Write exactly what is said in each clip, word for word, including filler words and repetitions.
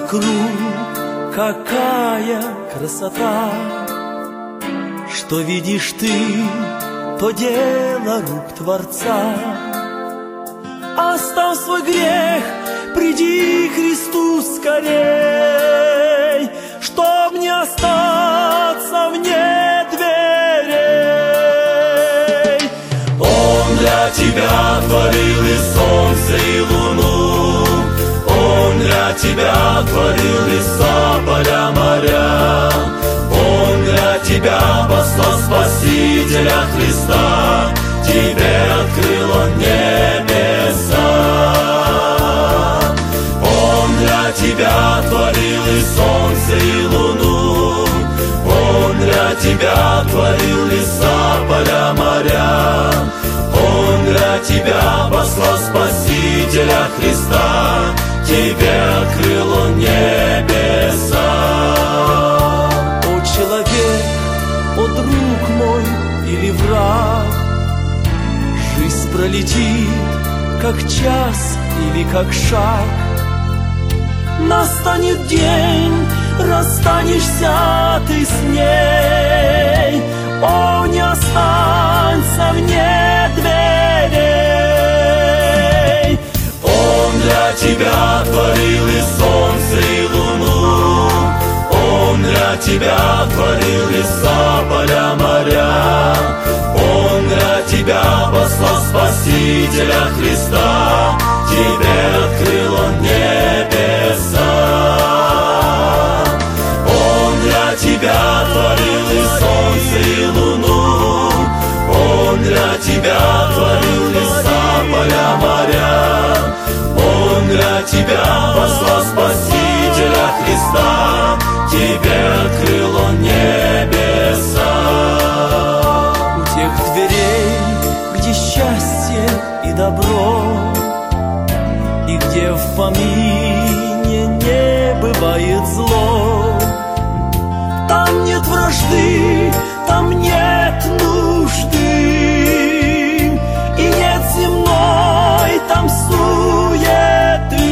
вокруг какая красота, что видишь ты, то дело рук Творца. Оставь свой грех, приди к Христу скорей, чтоб не остаться вне дверей. Он для тебя творил и солнце, и луну, Он для тебя творил леса, поля, моря, Он для тебя послал Спасителя Христа, тебе открыл Он небеса. Он для тебя творил и солнце, и луну, Он для тебя творил леса, поля, моря, Он для тебя послал Спасителя Христа, тебе открыл Он небеса. О человек, о друг мой или враг, жизнь пролетит, как час или как шаг. Настанет день, расстанешься ты с ней, о, не останься вне дверей. Он для тебя творил и солнце, и луну, Он для тебя творил леса, поля, моря, Он для тебя послал Спасителя Христа, тебе открыл Он небеса. Он для тебя творил и солнце, и луну, Он для тебя творил леса, поля, моря, Он для тебя послал Спасителя Христа, тебе открыл Он небеса. У тех дверей, где счастье и добро, и где в помине не бывает зло, там нет вражды, там нет нужды, и нет земной там суеты.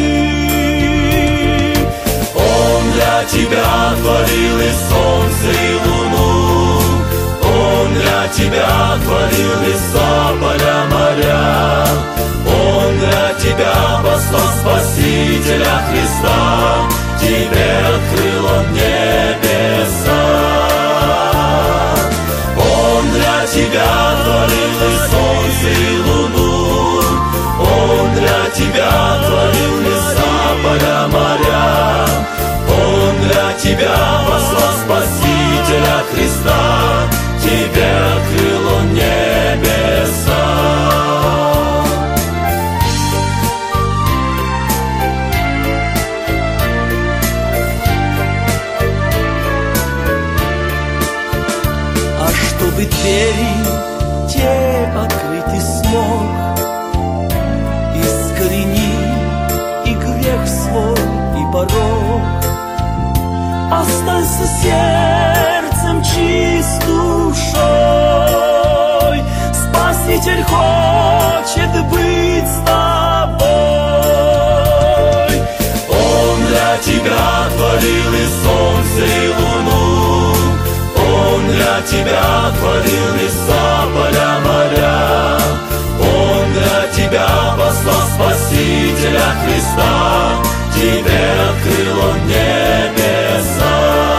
Он для тебя творил и солнце, и луну, Он для тебя творил леса, поля, моря, Он для тебя послал Спасителя Христа, тебе открыл Он небеса. Он для тебя творил и солнце, и луну, Он для тебя творил леса, поля, моря, Он для тебя послал Спасителя Христа, тебе открыл Он небеса. Чтобы двери те открыть ты смог, искорени и грех свой, и порок. Останься сердцем чист душой, Спаситель хочет быть с тобой. Он для тебя творил и солнце, и луну, Он для тебя творил леса, поля, моря, Он для тебя послал Спасителя Христа, тебе открыл Он небеса.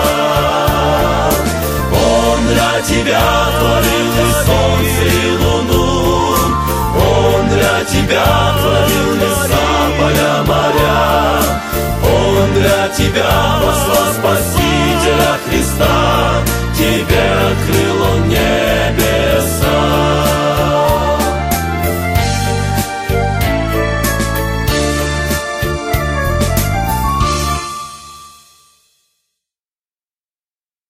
Он для тебя творил и солнце, и луну, Он для тебя творил леса, поля, моря, Он для тебя послал Спасителя Христа, тебе